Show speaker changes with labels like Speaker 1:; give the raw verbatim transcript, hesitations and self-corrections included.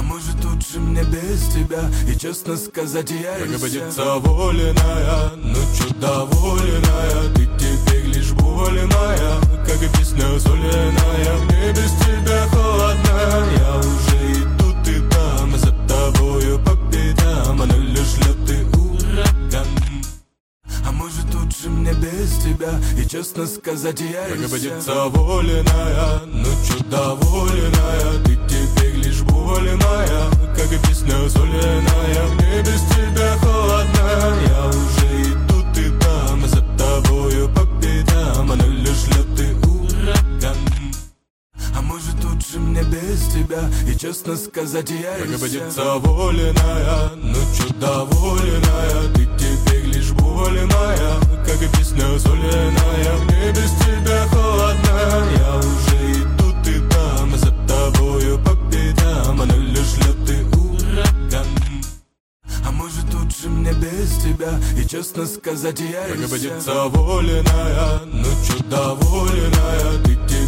Speaker 1: может лучше мне без тебя. И честно сказать, я Пригодится воленная, ну чё доволенная. Ты теперь лишь боль моя, как и песня соленая. Мне без тебя холодно, я уже иду, ты там. За тобою по пятам, она лишь лед и ураган. А может лучше мне без тебя. И честно сказать, я Пригодится воленая, ну чё доволенная. Ты теперь лишь боль моя, как и песня соленая. Мне без тебя холодно, я уже иду, ты там. За тобою по пятам, она лишь лед и ураган. А может лучше мне без тебя. И честно сказать, я Пригодится воленая, ну чё доволенная. Ты теперь лишь боль моя, как и песня соленая. Мне без тебя холодно, я уже иду, ты там. За тобою по пятам, она лишь лед и ураган. А может лучше мне без тебя. И честно сказать, я
Speaker 2: Пригодится воленая, ну чё доволенная. Ты